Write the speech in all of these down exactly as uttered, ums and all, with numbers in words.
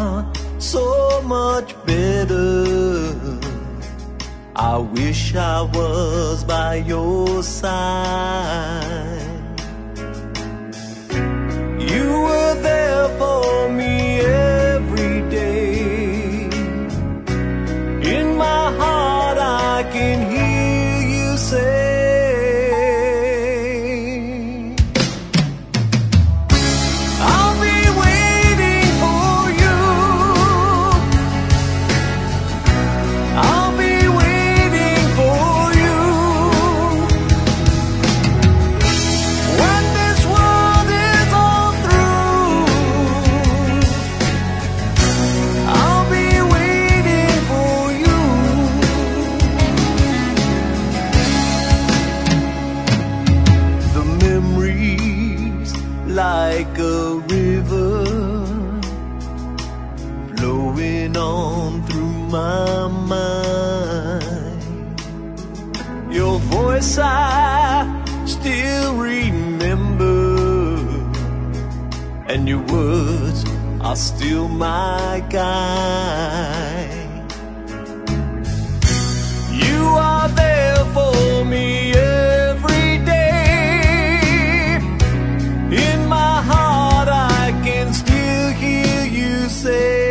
are so much better. I wish I was by your side. You were there for me every day. In my heart I can hear you say, like a river flowing on through my mind. Your voice I still remember, and your words are still my guide. You are there for me every day. In my heart I can still hear you say,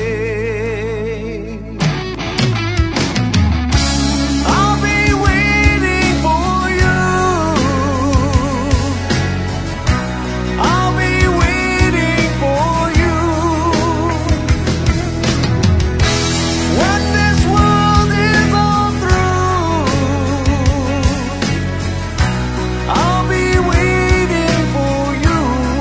I'll be waiting for you. I'll be waiting for you. When this world is all through, I'll be waiting for you.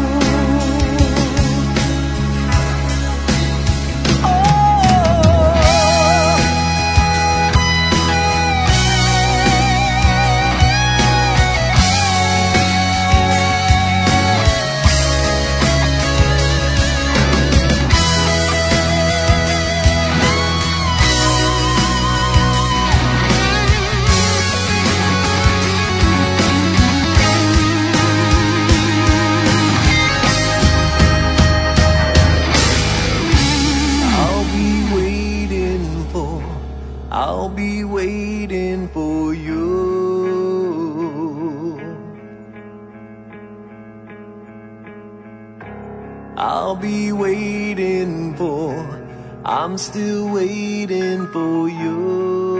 I'll be waiting for you. I'll be waiting for, I'm still waiting for you.